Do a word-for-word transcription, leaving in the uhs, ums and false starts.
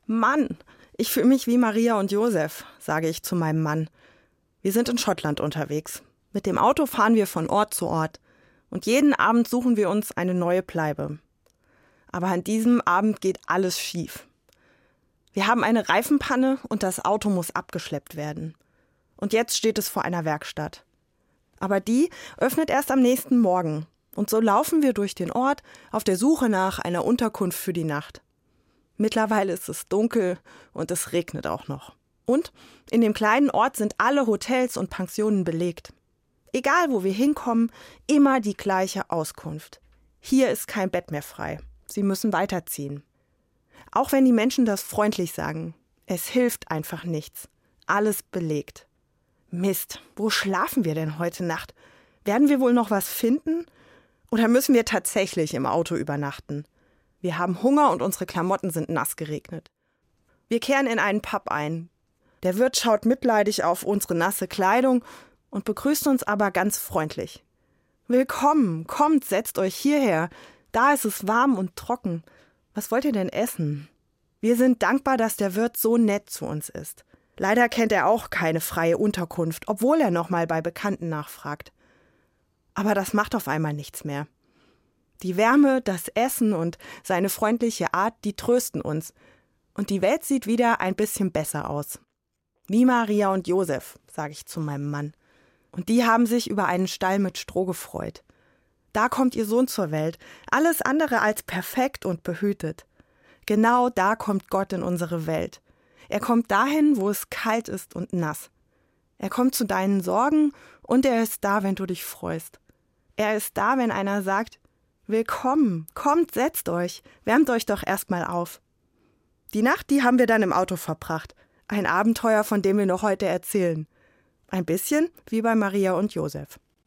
Mann, ich fühle mich wie Maria und Josef, sage ich zu meinem Mann. Wir sind in Schottland unterwegs. Mit dem Auto fahren wir von Ort zu Ort. Und jeden Abend suchen wir uns eine neue Bleibe. Aber an diesem Abend geht alles schief. Wir haben eine Reifenpanne und das Auto muss abgeschleppt werden. Und jetzt steht es vor einer Werkstatt. Aber die öffnet erst am nächsten Morgen. Und so laufen wir durch den Ort auf der Suche nach einer Unterkunft für die Nacht. Mittlerweile ist es dunkel und es regnet auch noch. Und in dem kleinen Ort sind alle Hotels und Pensionen belegt. Egal, wo wir hinkommen, immer die gleiche Auskunft. Hier ist kein Bett mehr frei. Sie müssen weiterziehen. Auch wenn die Menschen das freundlich sagen, es hilft einfach nichts. Alles belegt. Mist, wo schlafen wir denn heute Nacht? Werden wir wohl noch was finden? Oder müssen wir tatsächlich im Auto übernachten? Wir haben Hunger und unsere Klamotten sind nass geregnet. Wir kehren in einen Pub ein. Der Wirt schaut mitleidig auf unsere nasse Kleidung und begrüßt uns aber ganz freundlich. Willkommen, kommt, setzt euch hierher. Da ist es warm und trocken. Was wollt ihr denn essen? Wir sind dankbar, dass der Wirt so nett zu uns ist. Leider kennt er auch keine freie Unterkunft, obwohl er nochmal bei Bekannten nachfragt. Aber das macht auf einmal nichts mehr. Die Wärme, das Essen und seine freundliche Art, die trösten uns. Und die Welt sieht wieder ein bisschen besser aus. Wie Maria und Josef, sage ich zu meinem Mann. Und die haben sich über einen Stall mit Stroh gefreut. Da kommt ihr Sohn zur Welt, alles andere als perfekt und behütet. Genau da kommt Gott in unsere Welt. Er kommt dahin, wo es kalt ist und nass. Er kommt zu deinen Sorgen und er ist da, wenn du dich freust. Er ist da, wenn einer sagt, willkommen, kommt, setzt euch, wärmt euch doch erstmal auf. Die Nacht, die haben wir dann im Auto verbracht. Ein Abenteuer, von dem wir noch heute erzählen. Ein bisschen wie bei Maria und Josef.